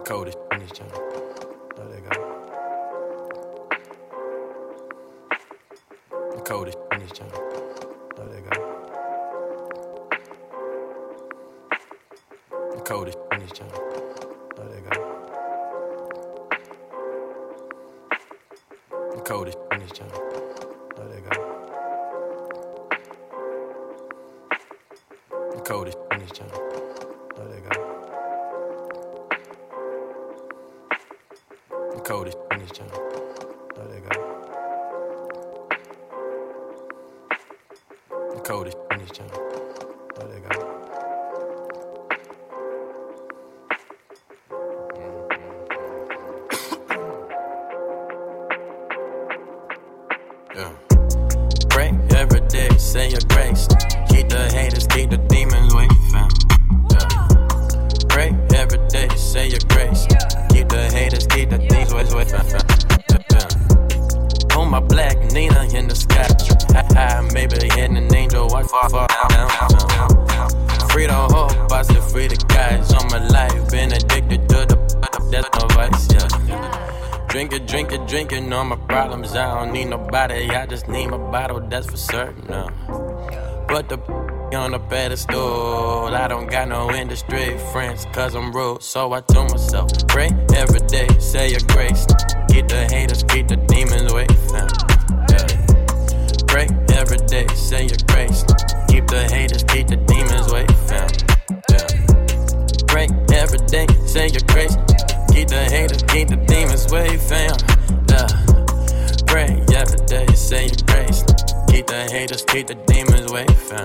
coldest in this joint. Oh, there you go. The coldest in this joint. Oh, there you go. The coldest in this joint. Oh, there you go. The coldest in this joint. Oh, there you go. The coldest in this joint. Oh, there you go. The coldest in this joint. Oh, there you go. The coldest in this joint. Oh, there you go. Yeah. Pray every day, say your grace. Keep the haters, keep the demons away, fam. Yeah. Pray every day, say your grace. Keep the haters, keep the demons away, fam. Yeah. On my black Nina in the sky. Maybe hitting an angel, walk far down. Free the hope, I said free the guys on my life. Been addicted to the death of vice, yeah. Drinking all my problems. I don't need nobody, I just need my bottle, that's for certain. Put the on the pedestal. I don't got no industry friends, cause I'm rude. So I told myself, pray every day, say your grace. Keep the haters, keep the demons away, fam. Yeah. Pray every day, say your grace. Keep the haters, keep the demons away, fam. Yeah. Pray every day, say your grace. Keep the haters, keep the demons away, fam. Yeah. Pray every day, say your grace. Keep the haters, keep the demons away, fam.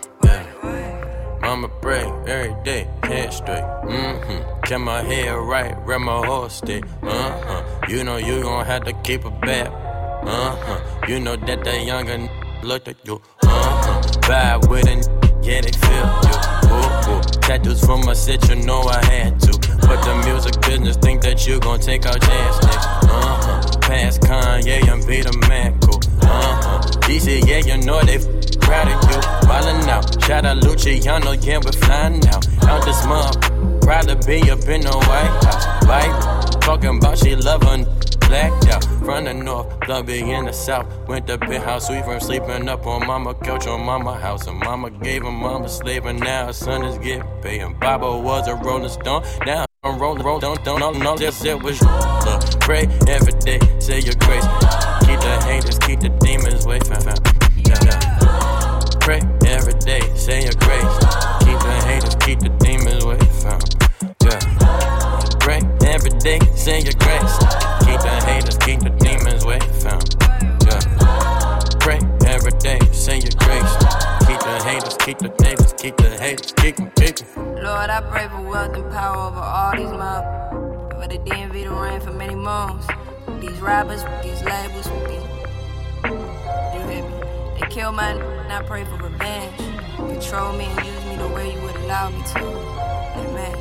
Yeah. Mama pray every day, head straight. Kept my head right, where my horse stay. You know you gon' have to keep it back. You know that younger looked at you. Vibe with it, yeah, they feel you. Tattoos from my set, you know I had to. But the music business think that you gon' take our chance next. Past Kanye and Peter Manco. DC, yeah, you know they proud of you. Ballin' out, shout out Luciano, yeah, we're flying out. Out this month, proud to be up in the White House. Vibe, talking about she lovin'. Blacked out from the north, clubby in the south. Went to penthouse suite from sleeping up on mama couch on mama house. And mama gave him mama slave, and now her son is getting paid. And Baba was a rolling stone, now I'm rolling, don't, just it was look, pray every day, say your grace. Keep the haters, keep the demons away, fam. Yeah. Pray every day, say your grace. Keep the haters, keep the demons away, fam. Yeah. Pray every day, say your grace. Keep the haters, keep the demons away, fam. Yeah. Pray every day, say your grace. Keep the haters, keep the haters, keep the haters, keep them, keep them. Lord, I pray for wealth and power over all these mobs. For the DMV to reign for many moons. These rappers, these labels, these... You hear me? They kill my and I pray for revenge. Control me and use me the way you would allow me to. Amen.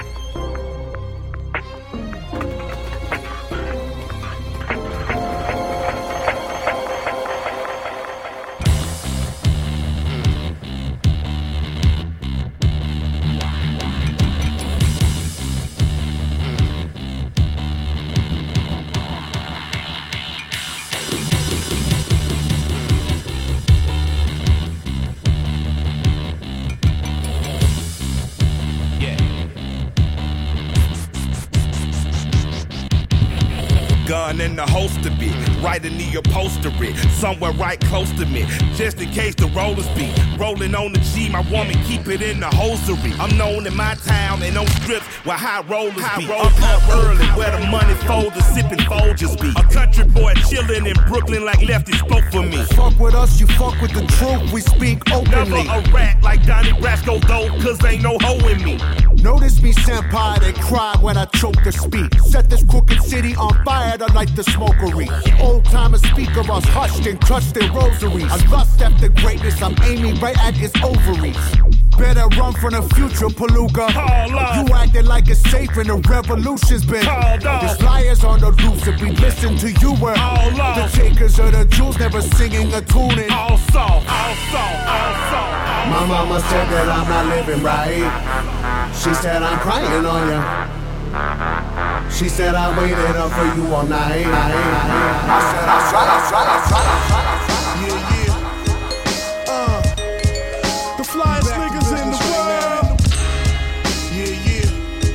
Gun in the holster be right in the upholstery, somewhere right close to me, just in case the rollers be rolling on the G. My woman keep it in the hosiery. I'm known in my town and on strips where high rollers be. I'm up early where the money folders sipping Folgers be. A country boy chillin' in Brooklyn like Lefty spoke for me. Fuck with us, you fuck with the truth. We speak openly. Never a rat like Donnie Brasco though, cause ain't no hoe in me. Notice me, senpai, they cry when I choke to speak. Set this crooked city on fire to light the smokery. Old timers speak of us hushed and crushed their rosaries. I lust after greatness, I'm aiming right at his ovaries. Better run from the future, Palooka. You acting like it's safe and the revolution's been. There's liars on the loose if we listen to you. We're the takers of the jewels, never singing a tune in. All soft, all soft, all soft. My mama said that I'm not living right. She said I'm crying on ya. She said I waited up for you all night. I said I Yeah, yeah. The flyest niggas in the world. Yeah, yeah.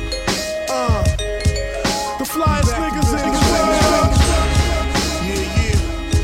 The flyest niggas in the world. Yeah, yeah.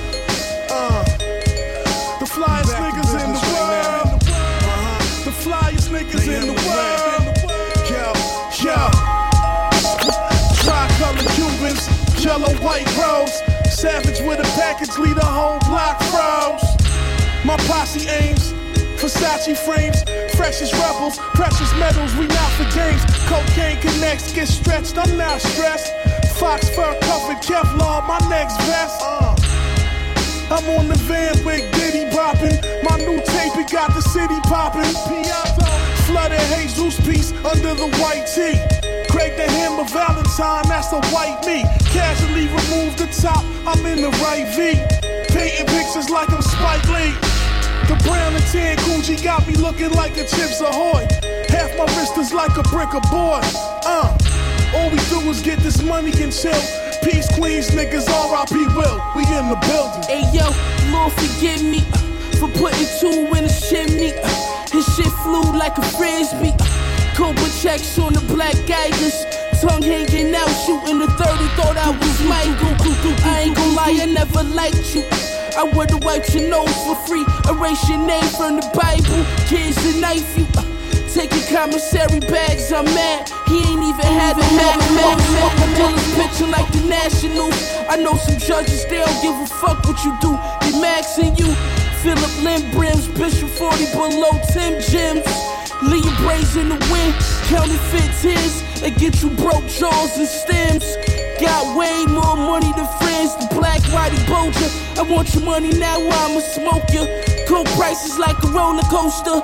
The flyest niggas in the world. The flyest niggas in the world. Yo. Tri-colored Cubans, yellow, white rose. Savage with a package, lead a whole block froze. My posse aims, Versace frames, freshest rebels, precious metals, we not for games. Cocaine connects, get stretched, I'm not stressed. Fox fur covered Kevlar, my next vest. I'm on the van with Diddy bopping. My new tape, it got the city popping. Flooded Jesus piece under the white tee. Craig the Hammer Valentine, that's a white me. Casually remove the top, I'm in the right V. Painting pictures like I'm Spike Lee. The brown and tan Gucci got me looking like a Chips Ahoy. Half my wrist is like a brick of board. All we do is get this money and chill. Peace, Queens, niggas, R.I.P. Will. We in the building. Hey yo, Lord forgive me for putting two in a chimney. His shit flew like a frisbee. Cobra checks on the black Geigers. Tongue hanging out, shooting the 30. Thought I was Michael. I ain't gon' lie, I never liked you. I would've wiped your nose for free. Erase your name from the Bible. Kids to knife you. Taking commissary bags, I'm mad. He ain't even had a mad. Bullets pitching like the Nationals. I know some judges, they don't give a fuck what you do. They maxing you. Philip Lindbrims, Bishop 40 below Tim Jims. Leave your braids in the wind, counterfeit tears. They get you broke jaws and stems. Got way more money than friends, the black whitey Boja. I want your money now or I'ma smoke you. Coke prices like a roller coaster.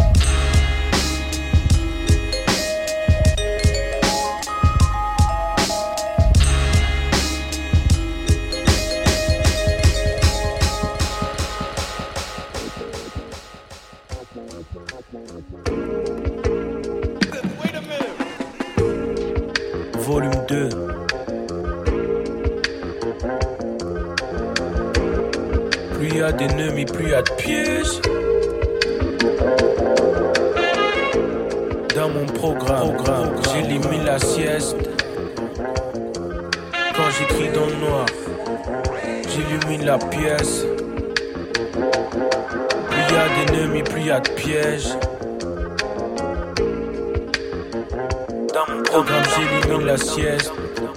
Volume 2. Plus y a d'ennemis, plus y a de pièges. Dans mon programme, j'élimine la sieste. Quand j'écris dans le noir, j'illumine la pièce. Plus y a d'ennemis, plus y a de pièges. Dans mon programme, j'élimine la sieste.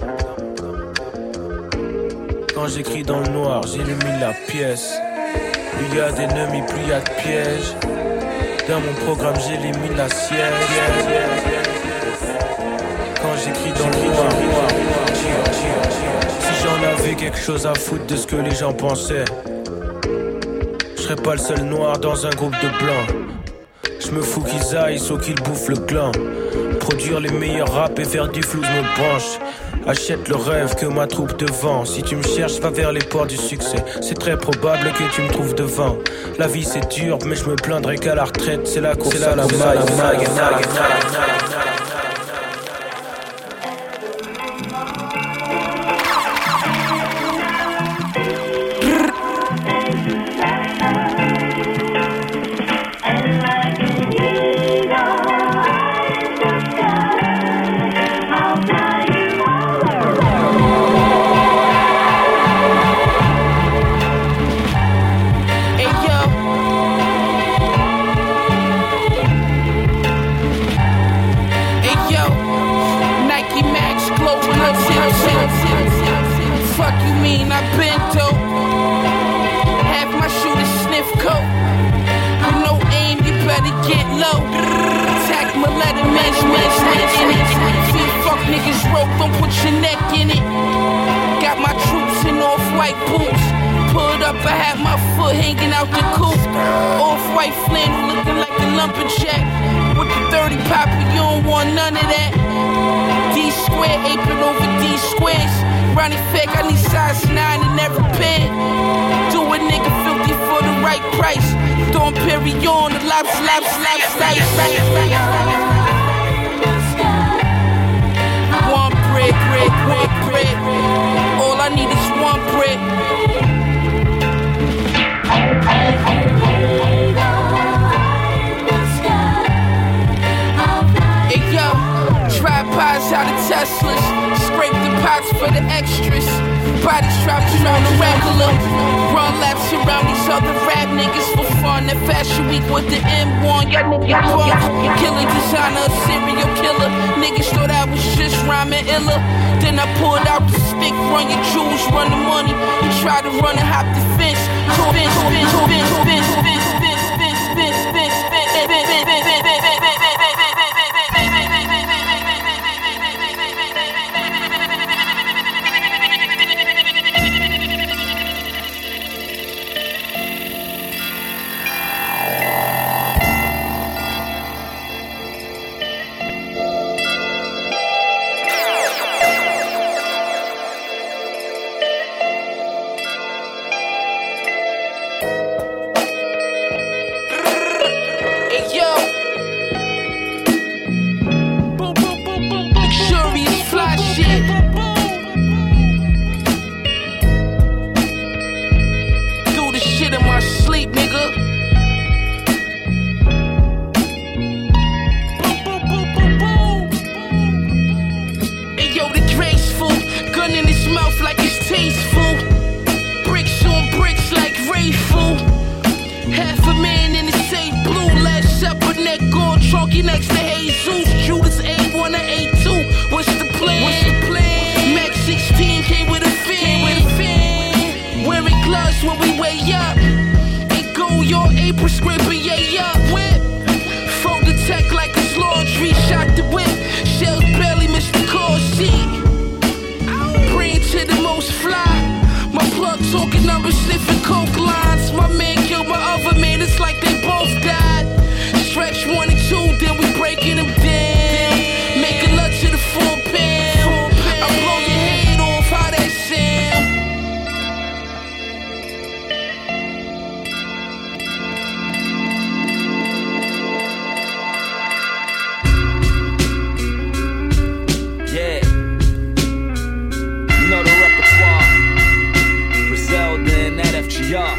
Quand j'écris dans le noir, j'illumine la pièce. Plus y a d'ennemis, plus y a de pièges. Dans mon programme, j'élimine la sieste. Quand j'écris dans le noir, si j'en avais quelque chose à foutre de ce que les gens pensaient, je serais pas le seul noir dans un groupe de blancs. Je me fous qu'ils aillent, sauf qu'ils bouffent le gland. Produire les meilleurs raps et faire du flou me branche. Achète le rêve que ma troupe te vend. Si tu me cherches, va vers les portes du succès. C'est très probable que tu me trouves devant. La vie c'est dur, mais je me plaindrai qu'à la retraite, c'est la course à la maille. out of Teslas. Scrape the pots for the extras. Body trapping on the regular. Run laps around these other rap niggas for fun. That fashion week with the M1. Y'all niggas fuck. Killer designer, a serial killer. Niggas thought I was just rhyming iller. Then I pulled out the stick, run your jewels, run the money. You try to run and hop the fence. Next to Jesus, Judas A1 or A2. What's the plan? Max 16 came with a fin. Wearing gloves when we way up. And go your A prescription, yeah, up. Whip. Fold the tech like it's laundry. Shot the whip. Shells barely missed the car seat. Praying to the most fly. My plug talking numbers, sniffing coke lines. My man killed my other man, it's like they both died. Stretch 1 and 2, then we breaking them down. Making love to the 4 pound. I blow your head off, how that sound? Yeah. You know the repertoire. Griselda and that FGR.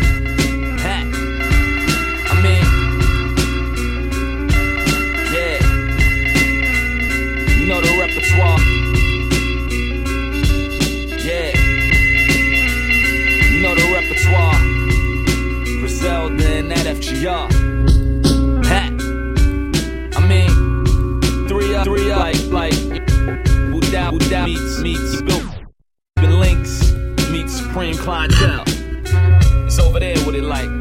You know the repertoire. Yeah. You know the repertoire. Griselda and that FGR. Ha. I mean, 3 up, like Buddha meets Scoop. Links meets Supreme Clientele. It's over there with it like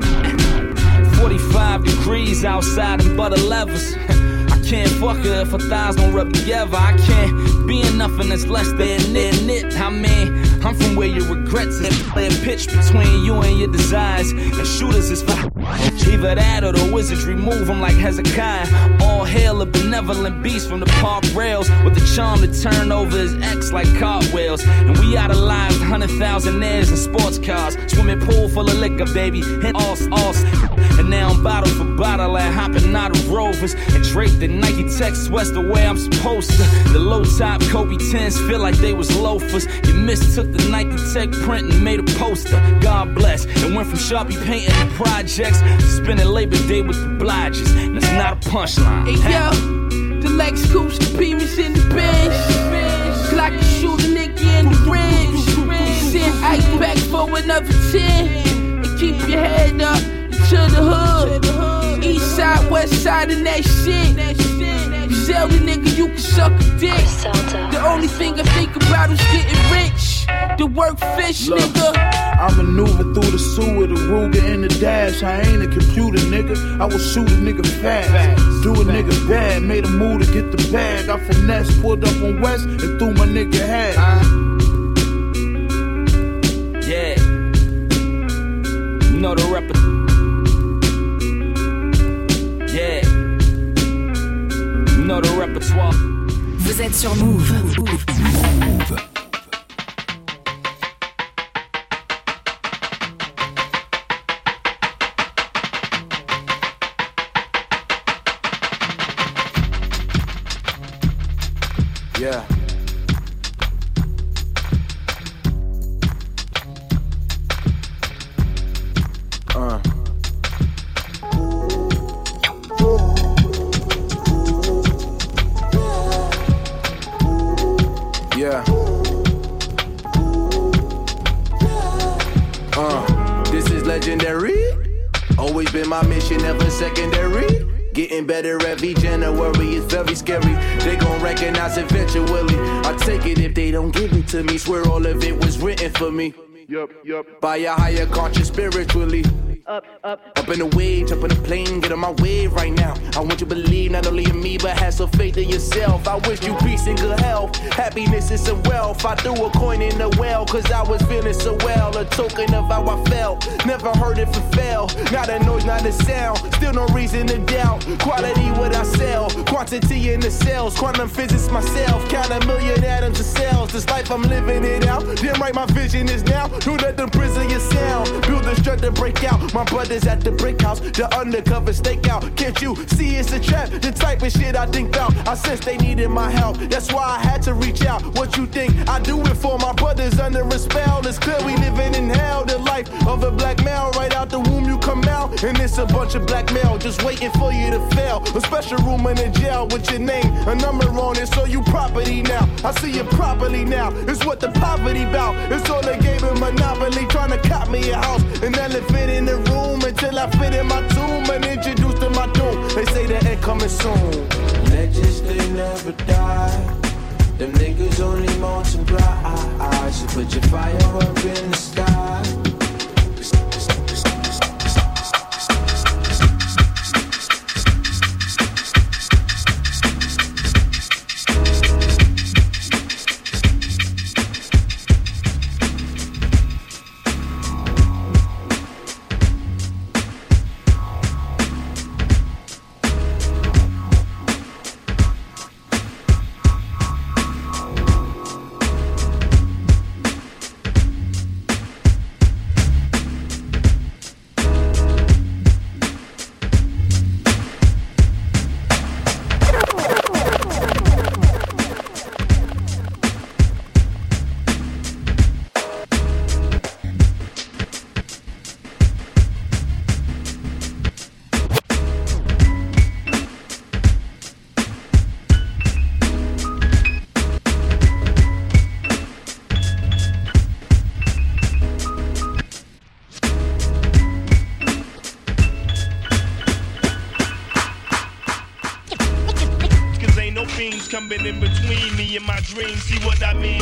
45 degrees outside and butter levels. Can't fuck her if her thighs don't rub together. I can't be in nothing that's less than it. I mean, I'm from where your regrets is. Play a pitch between you and your desires. And shooters is fine. Either that or the wizardry move them like Hezekiah. All hail a benevolent beast from the park rails with the charm to turn over his ex like cartwheels. And we idolized 100,000 airs in sports cars. Swimming pool full of liquor, baby. And all. And now I'm bottle for bottle and hopping out of Rovers and draped in Nike Tech sweats the way I'm supposed to. The low top Kobe 10s feel like they was loafers. You mistook the Nike Tech print and made a poster. God bless. And went from Sharpie painting the projects to spending Labor Day with the Blodgers. That's not a punchline. Hey yo, the Lex Coops, the Beamers in the bench. Glock to shoot a nigga in the ridge. Send ice back for another 10. And keep your head up to the hood. East side, west side, and that shit. Zelda nigga, you can suck a dick. The only thing I think about is getting rich. The work fish, look, nigga. I maneuver through the sewer with a Ruger in the dash. I ain't a computer, nigga. I will shoot a nigga fast. Do a nigga bad. Made a move to get the bag. I finesse, pulled up on West and threw my nigga hat. Yeah. You know the repertoire. Yeah. You know the repertoire. Vous êtes sur Move. Move. Yeah. making my mission ever secondary. Getting better every January, it's very scary. They gon' recognize eventually. I take it if they don't give it to me. Swear all of it was written for me. Yup. By a higher conscious spiritually. Up in the wave, jump in the plane, get on my wave right now. I want you to believe not only in me, but have some faith in yourself. I wish you peace and good health, happiness and some wealth. I threw a coin in the well, cause I was feeling so well. A token of how I felt, never heard it for fail. Not a noise, not a sound, still no reason to doubt. Quality what I sell, quantity in the cells. Quantum physics myself, count 1,000,000 atoms of cells. This life I'm living it out, damn right my vision is now. Don't let them prison your sound, build the strength to break out. My brothers at the brick house, the undercover stakeout. Can't you see it's a trap? The type of shit I think about. I sense they needed my help, that's why I had to reach out. What you think? I do it for my brothers under a spell. It's clear we living in hell. The life of a black male, right out the womb you come out, and it's a bunch of blackmail just waiting for you to fail. A special room in the jail with your name, a number on it, so you property now. I see you properly now. It's what the poverty bout. It's all they gave a monopoly, trying to cop me a house, an elephant in the room until I fit in my tomb and introduced to my doom. They say the end coming soon. Legends, they never die. Them niggas only multiply. So put your fire up in the sky. Coming in between me and my dreams, see what I mean?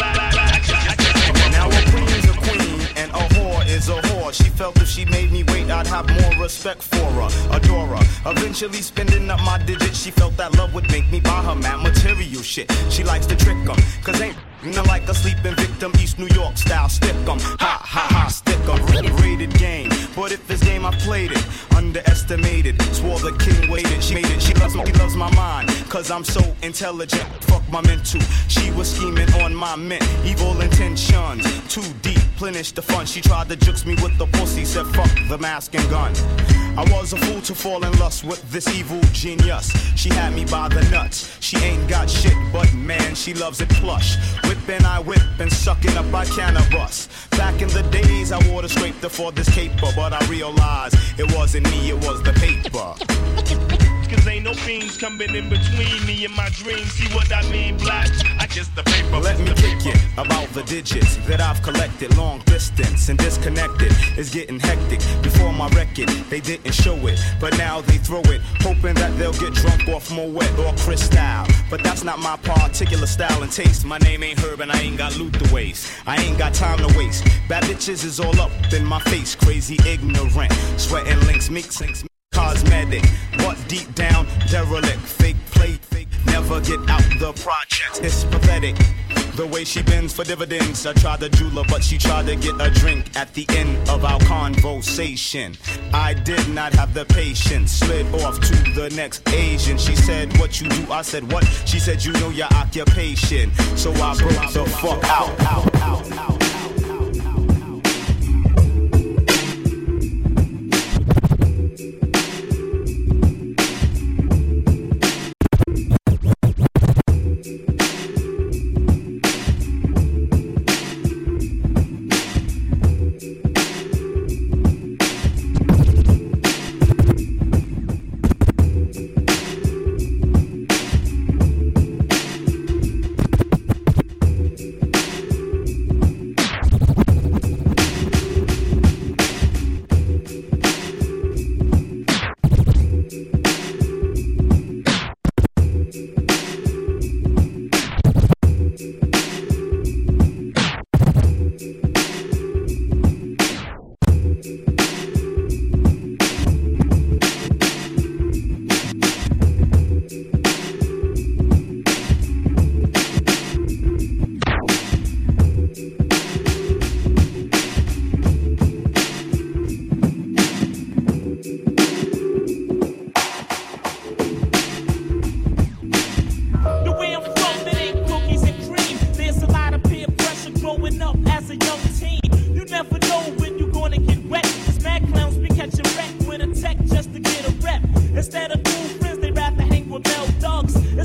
Now a queen's a queen and a whore is a whore. She felt if she made me wait, I'd have more respect for her, adore her. Eventually spending up my digits, she felt that love would make me buy her mad material shit. She likes to trick 'em, cause ain't like a sleeping victim, East New York style, stick 'em, ha ha ha, stick 'em. Rated game, but if this game I played it, underestimated, swore the king waited, she made it, she loves my mind, cause I'm so intelligent, fuck my mental, she was scheming on my mint, evil intentions, too deep, plenish the fun, she tried to jukes me with the pussy, said fuck the mask and gun. I was a fool to fall in lust with this evil genius. She had me by the nuts. She ain't got shit, but man, she loves it plush. Whipping, I whip and sucking up, I cannabis. Back in the days, I wore the scraper for this caper, but I realized it wasn't me, it was the paper. Cause ain't no fiends coming in between me and my dreams, see what I mean? Black, I just the paper. Let me kick it about the digits that I've collected. Long distance and disconnected is getting hectic. Before my record, they didn't show it, but now they throw it, hoping that they'll get drunk off Moet or Cristal. But that's not my particular style and taste. My name ain't Herb and I ain't got loot to waste. I ain't got time to waste. Bad bitches is all up in my face, crazy ignorant, sweating links, mixing cosmetic, but deep down derelict, fake play, fake, never get out the project. It's pathetic, the way she bends for dividends. I tried to jewel her, but she tried to get a drink at the end of our conversation. I did not have the patience, slid off to the next Asian. She said, what you do? I said, what? She said, you know your occupation. So I broke the fuck out.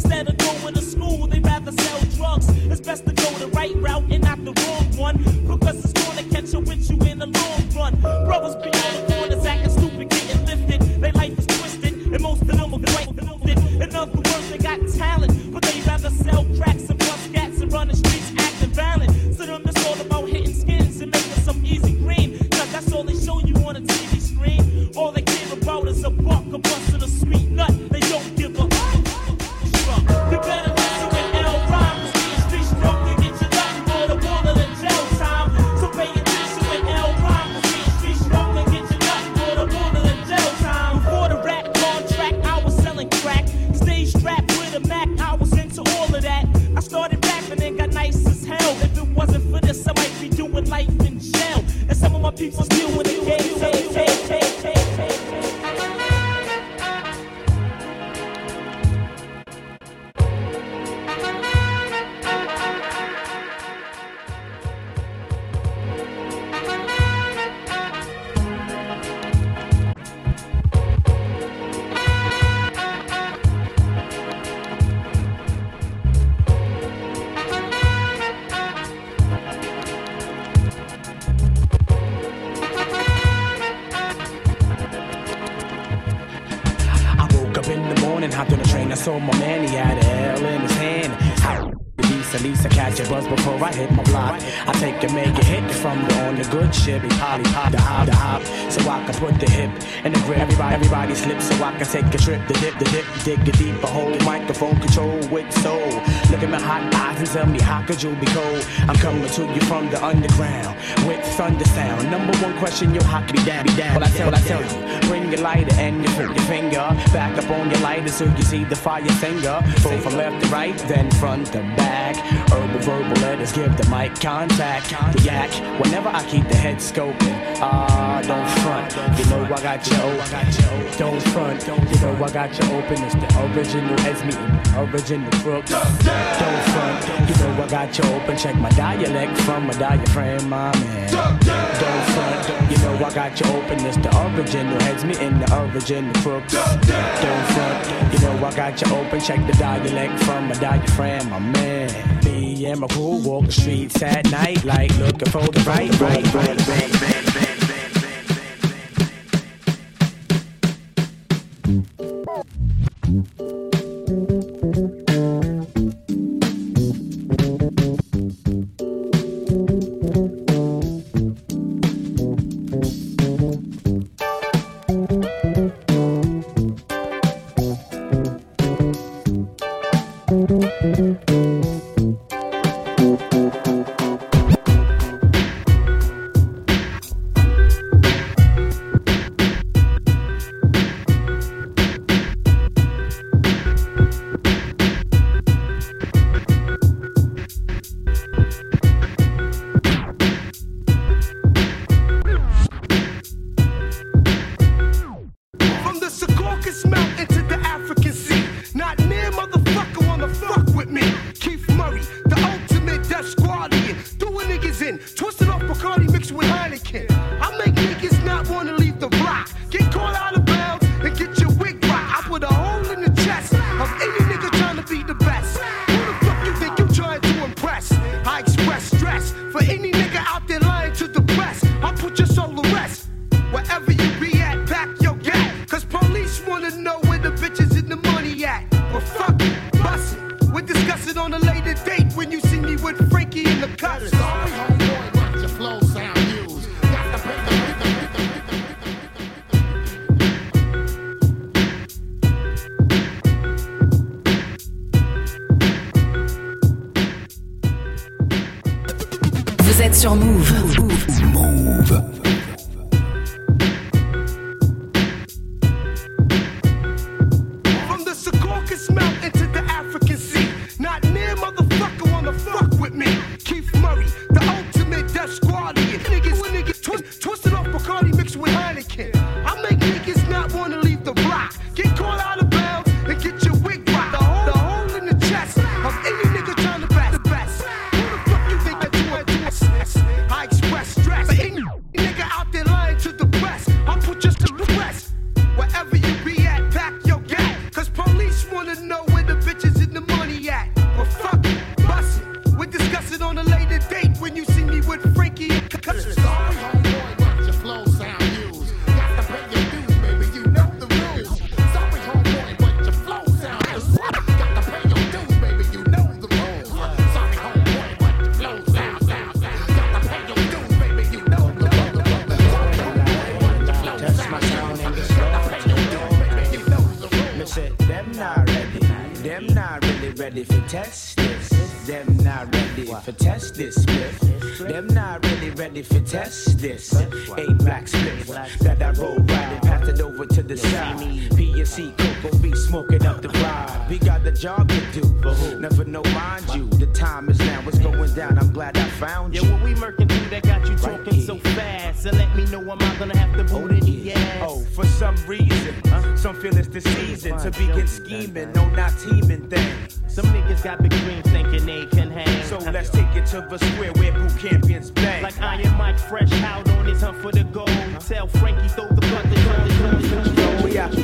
Instead of going to school, they rather sell drugs. It's best to go the right route and not the wrong one, because it's gonna catch up with you in the long run. Brothers be on the corners acting stupid, getting lifted. Their life is twisted, and most of them are quite lifted. In other words, they got talent, but they rather sell cracks and bust cats and run the streets acting violent. To them, it's all about hitting skins and making some easy green, cause that's all they show you on a TV screen. All they care about is a buck, a bust, and a sweet nut. They don't give a fuck. You better listen with L rhymes. These streets stroke to get you nothing for the wall of the jail time. So pay attention with L rhymes. These streets stroke to get you nothing for the wall of the jail time. Before the rap contract, I was selling crack. Stay strapped with a Mac, I was into all of that. I started rapping and got nice as hell. If it wasn't for this, I might be doing life in jail. And some of my people still in the game. Hopped on the train, I saw my man, he had a L in his hand. At least I catch a buzz before I hit my block. I take and make a hit from the on the good shit. Hop, the hop, so I can put the hip in the grip. Everybody slips so I can take a trip. The dip, dig a deeper hole. Microphone control with soul. Look at my hot eyes and tell me how could you be cold? I'm coming to you from the underground with thunder sound. Number one question, yo, how can be down? Well, I tell you, bring your lighter and your finger back up on your lighter so you see the fire finger. Go from left to right, then front to back. Herbal verbal letters give the mic contact. The yak, whenever I keep the head scoping. Don't front, you know I got you open. Don't front, you know I got you open. It's the original heads meeting, original crooks. Don't front, you know I got you open. Check my dialect from my diaphragm, my man. Don't front, you know I got you open. It's the original heads meeting, the original crooks. Don't front, you know I got you open. Check the dialect from my diaphragm, my man. Me and my crew walk the streets at night, like looking for the right. Vous êtes sur Move. Move. From the Secaucus Mountain to the African Sea, not near motherfucker wanna fuck with me. Keith Murray, the ultimate death squadian. Niggas twisted off Bacardi mixed with Heineken. I make niggas not wanna leave the block. Get caught out of bounds and get your wig rocked. The hole in the chest of any nigga trying to best. Who the fuck you think that you are? I express stress for any ready for test this. Them not ready for test this, Smith. Them not really ready for test this. 8 black spliff that I roll right and pass it over to the side. PSC Coco be smoking up the vibe. We got the job to do. Never know, mind you. The time is now. It's going down. I'm glad I found you. Yeah, what we murking through that got you talking so fast? And let me know, am I gonna have to boot in the ass? Oh, for some reason, some feel it's the season to begin scheming. No, not teaming things. Some niggas got big dreams thinking they can hang. So let's take it to the square where boot champions bang. Like Iron Mike fresh out on his hunt for the gold. Tell Frankie throw the cut, the we out.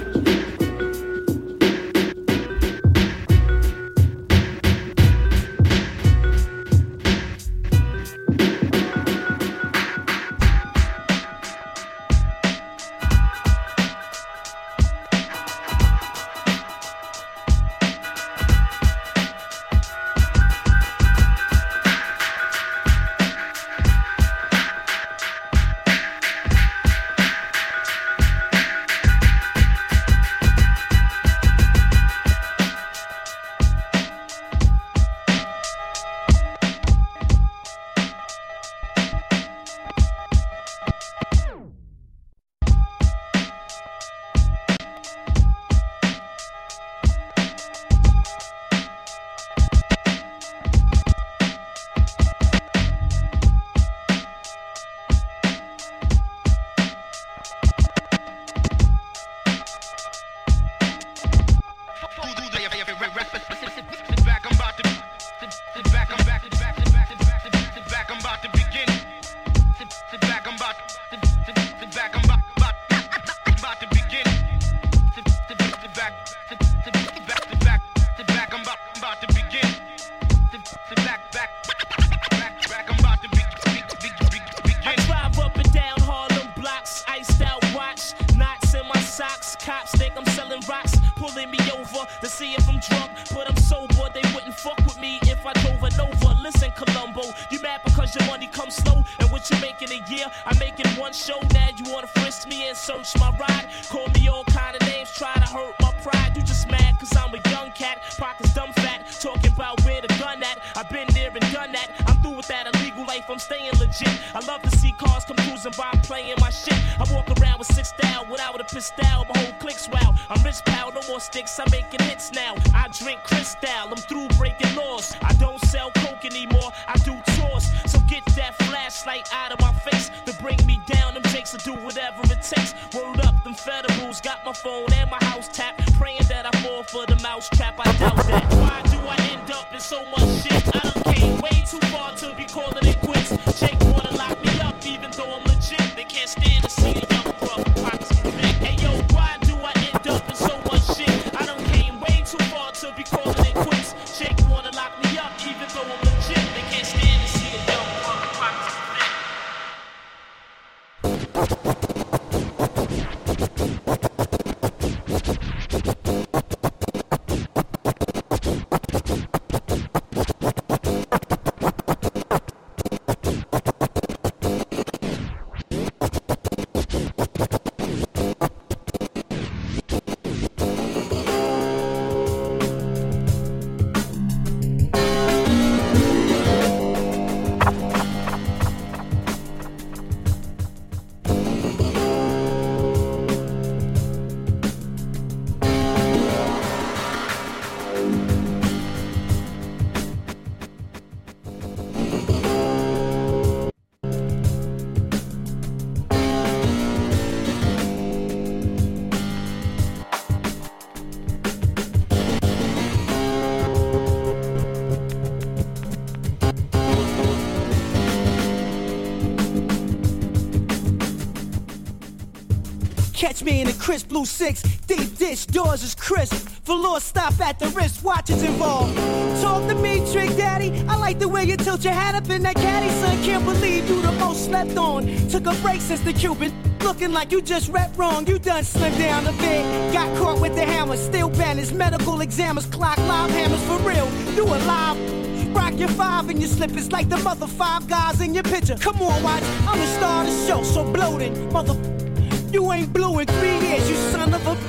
Catch me in a crisp blue 6, deep dish, doors is crisp. Velour stop at the wrist, watches involved. Talk to me, Trick Daddy. I like the way you tilt your hat up in that caddy, son. Can't believe you the most slept on. Took a break since the Cuban. Looking like you just rep wrong. You done slimmed down a bit. Got caught with the hammer. Still banners, medical examiners, clock live hammers for real. You alive. Rock your 5 in your slippers like the mother 5 guys in your picture. Come on, watch. I'm the star of the show, so bloated. Mother, you ain't blue in 3 years, you son of a.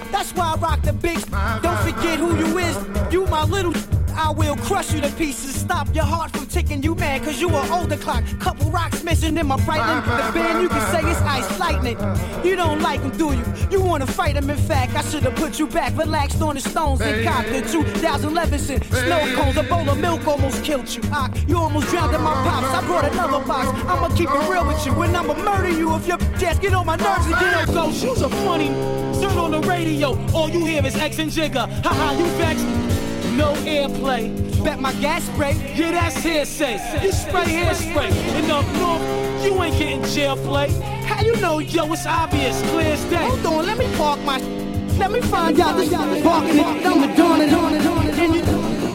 That's why I rock the big. Don't forget who you is. You my little. I will crush you to pieces. Stop your heart from ticking. You mad cause you an older clock. Couple rocks missing in my Breitling. The band you can say it's ice lightning. You don't like him, do you? You wanna fight him. In fact, I should've put you back. Relaxed on the stones and copped the 2011 cent. Snow cones, a bowl of milk almost killed you. You almost drowned in my pops. I brought another box. I'ma keep it real with you. And I'ma murder you if your ass get on my nerves again. Ghost, you's a funny. Turn on the radio. All you hear is X and Jigga. Haha, you vexed. No airplay. Bet my gas spray. Yeah, that's hearsay. You spray hairspray. And up north, you ain't getting jail play. How you know, yo, it's obvious, clear as day. Hold on, let me park my. Let me find out this parking it. I'm the dawn and on and on and you.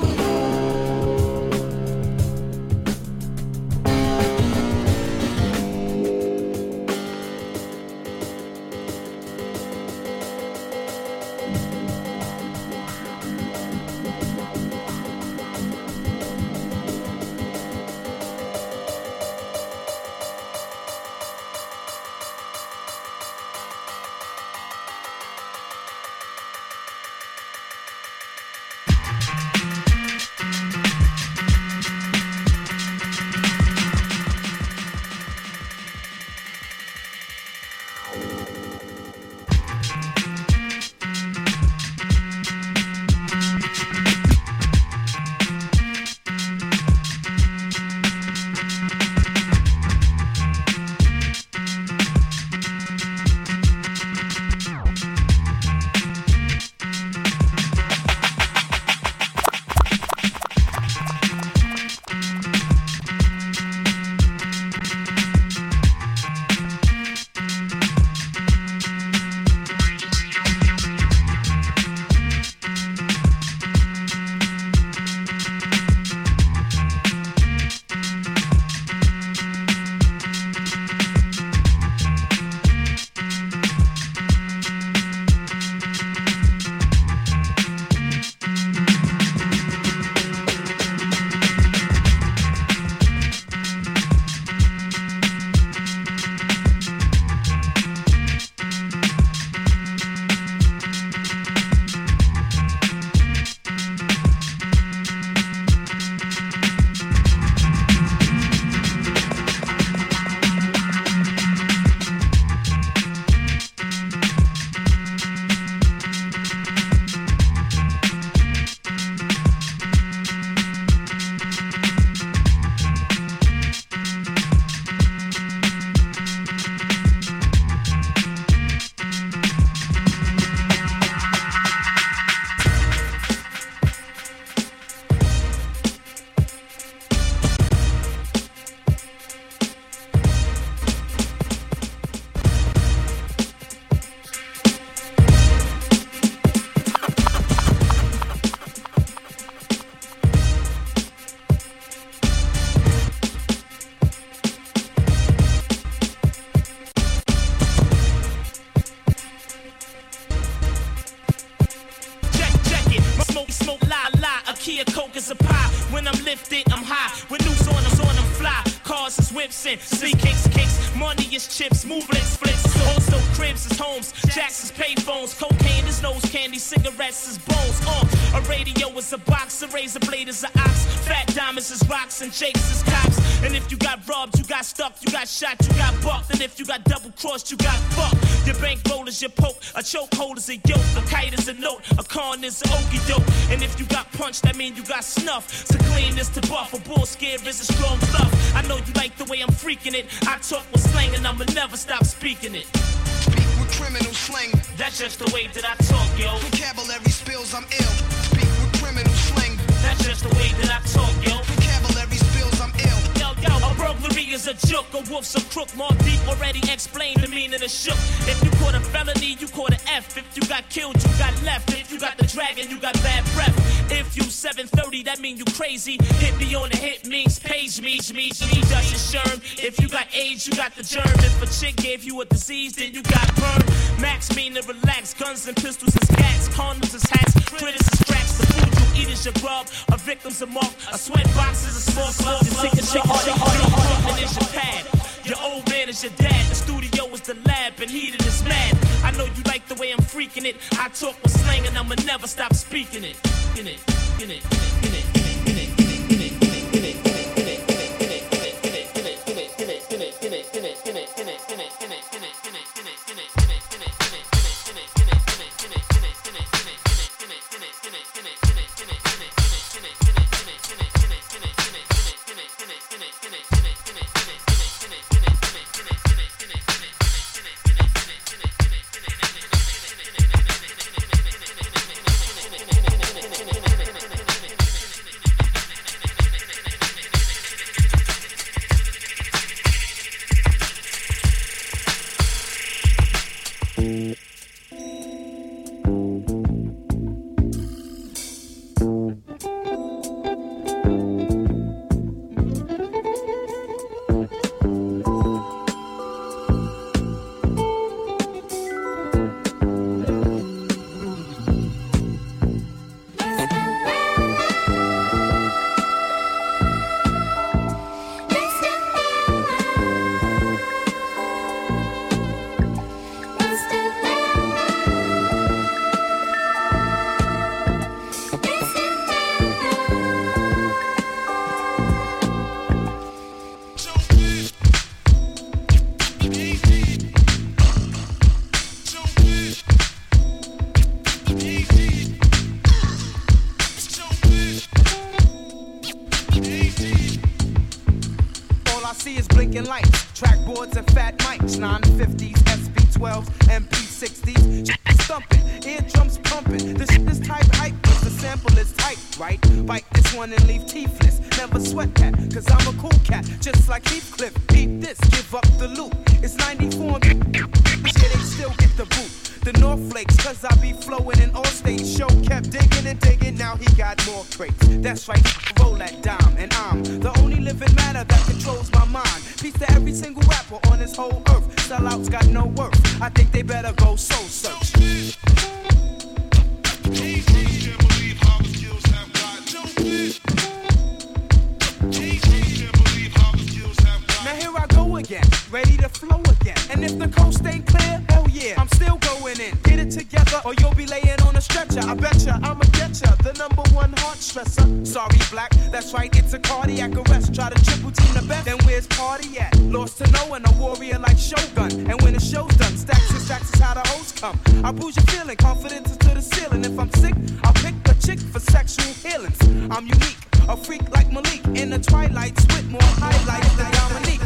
See kicks, money is chips, move legs, flicks. Also cribs is homes, Jackson's payphones, cocaine is nose candy, cigarettes is bones. A radio is a box, a razor blade is an ox, fat diamonds is rocks and jakes is cops. And if you got robbed, you got stuck, you got shot, you got bucked. And if you got double crossed, you got fucked. Your bankroll is your poke, a chokehold is a yoke, a kite is a note, a con is an okie doke. And if you got punched, that mean you got snuff. To clean is to buff, a bull scare is a strong bluff. I know you like the way I'm freaking it. I talk with slang and I'ma never stop speaking it. Speak with criminal slang. That's just the way that I talk, yo. Vocabulary spills, I'm ill. Speak with criminal slang. That's just the way that I talk, yo. Vocabulary spills, I'm ill. Yo, a burglary is a joke, a wolf's a crook. More deep already explained the meaning of shook. If you caught a felony, you caught an F. If you got killed, you got left. If you got the dragon, you got bad breath. If you 730, that mean you crazy. Hit me on the hit means page me, just a sherm. If you got AIDS, you got the germ. If a chick gave you a disease, then you got burned. Max mean to relax, guns and pistols is cats, condoms is hats, critters is tracks. The food you eat is your grub, a victim's a mark, a sweat box is a small club. The chicken is your pad. Your old man is your dad. The studio is the lab, and heated is mad. I know you like the way I'm freaking it. I talk with slang, and I'ma never stop speaking it. In it, in it, in it. Trackboards and fat mics, 950s, SP12s, MP60s. Shit thumping, eardrums pumping. This shit is type hype, cause the sample is tight, right? Bite this one and leave teethless. Never sweat that, cause I'm a cool cat, just like Heathcliff. Beat this, give up the loot. It's 94 and shit, they still get the boot. The North Flakes, cause I be flowing in all states. Show kept digging and digging, now he got more crates. That's right, roll that dime. And I'm the only living matter that controls my mind. Peace to every single rapper on this whole earth. Sellouts got no worth, I think they better go soul search. Now here I go again, ready to flow again. And if the coast ain't clear, hell yeah, I'm still going in. Get it together or you'll be laying on a stretcher. I betcha I'ma get ya, the #1 heart stressor. Sorry black, that's right, it's a cardiac arrest. Try to triple team the best, then where's party at? Lost to no one, a warrior like Shogun. And when the show's done, stacks is how the hoes come. I bruise your feeling, confidence is to the ceiling. If I'm sick, I'll pick a chick for sexual healings. I'm unique, a freak like Malik. In the twilights with more highlights than Dominique.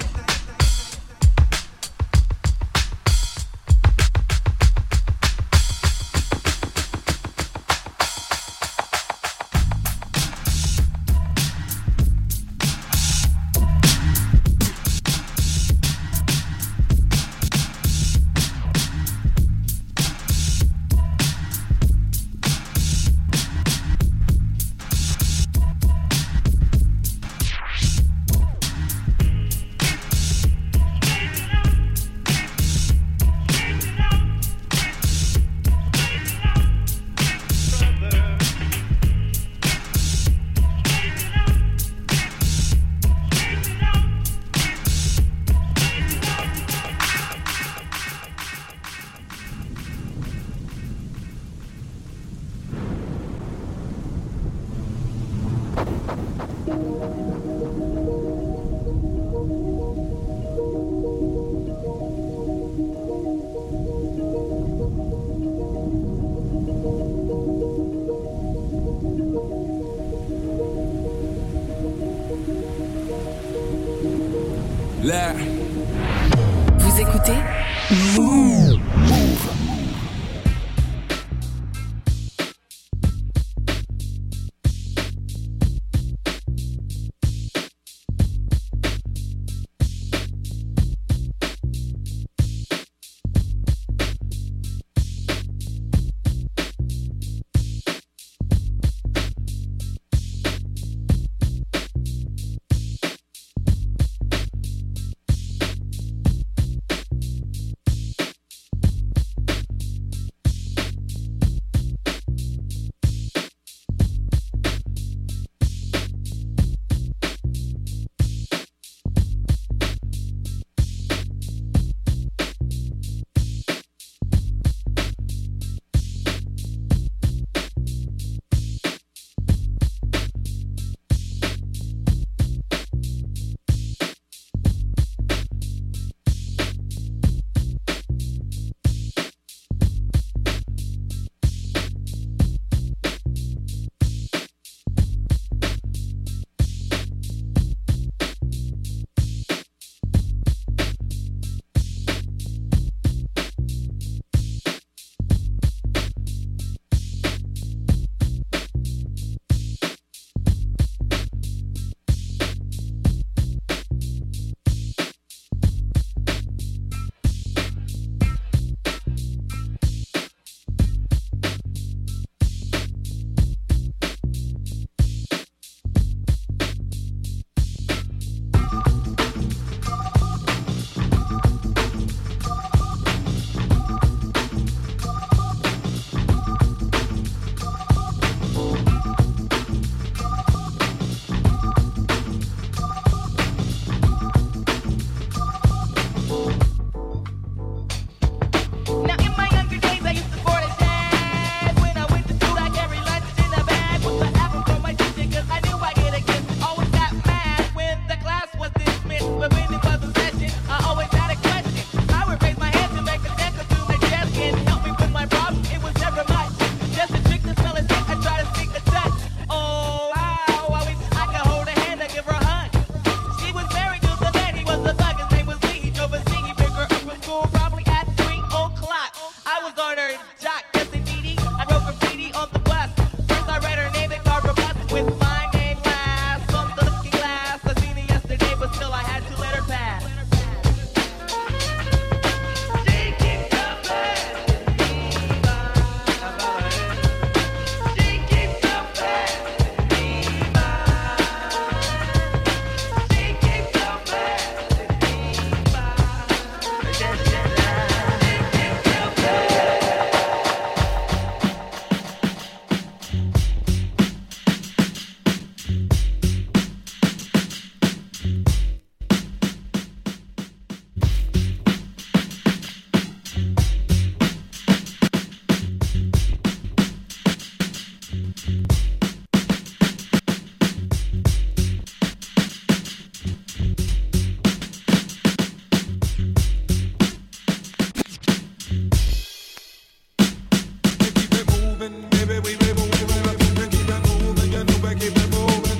Vous écoutez Move.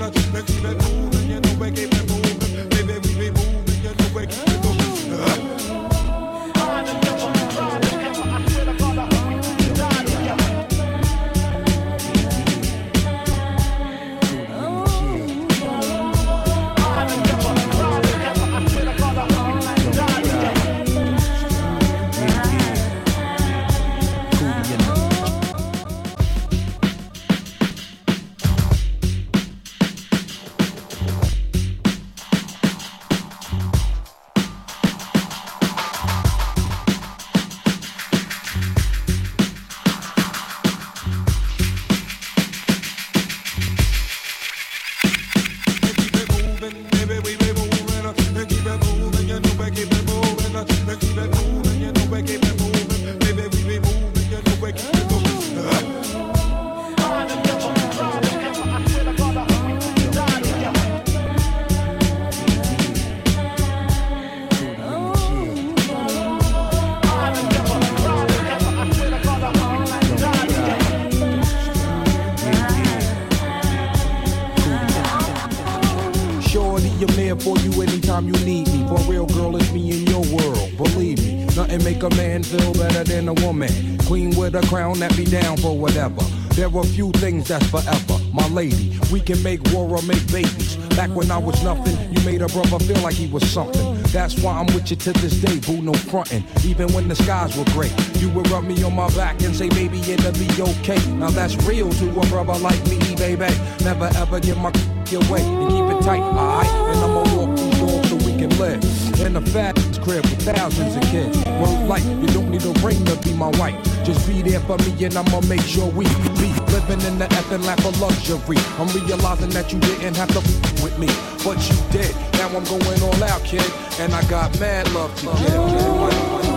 For you anytime you need me. For real, girl, it's me in your world. Believe me, nothing make a man feel better than a woman. Queen with a crown that be down for whatever. There are few things that's forever. My lady, we can make war or make babies. Back when I was nothing, you made a brother feel like he was something. That's why I'm with you to this day, boo, no frontin'. Even when the skies were gray, you would rub me on my back and say, baby, it'll be okay. Now that's real to a brother like me, baby. Never ever give my your way and keep it tight, alright? And I'ma walk these doors so we can live in a fast crib with thousands of kids. Word like, you don't need a ring to be my wife. Just be there for me and I'ma make sure we be living in the effing lap of luxury. I'm realizing that you didn't have to with me, but you did. Now I'm going all out, kid, and I got mad love to give.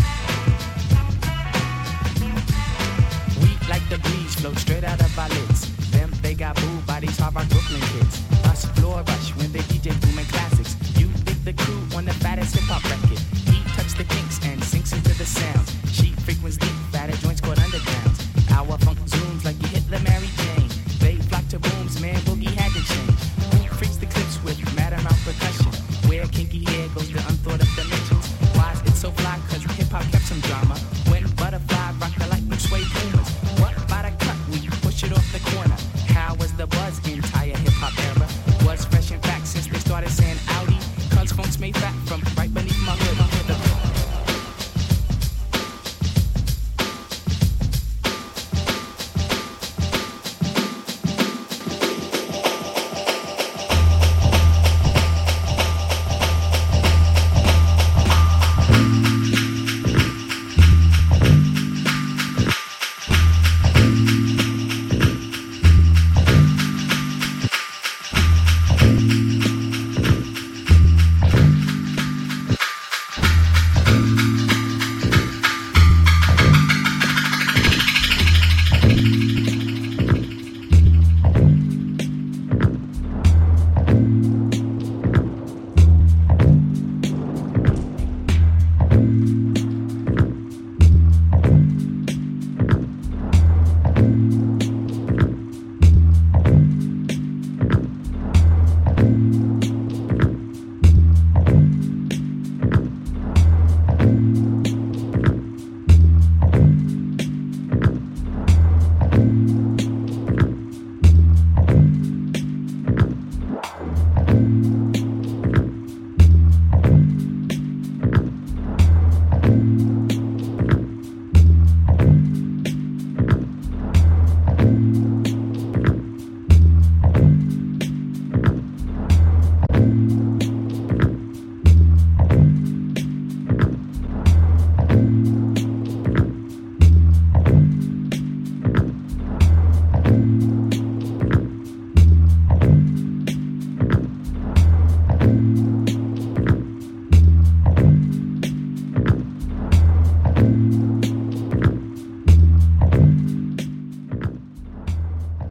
Straight out of our lids.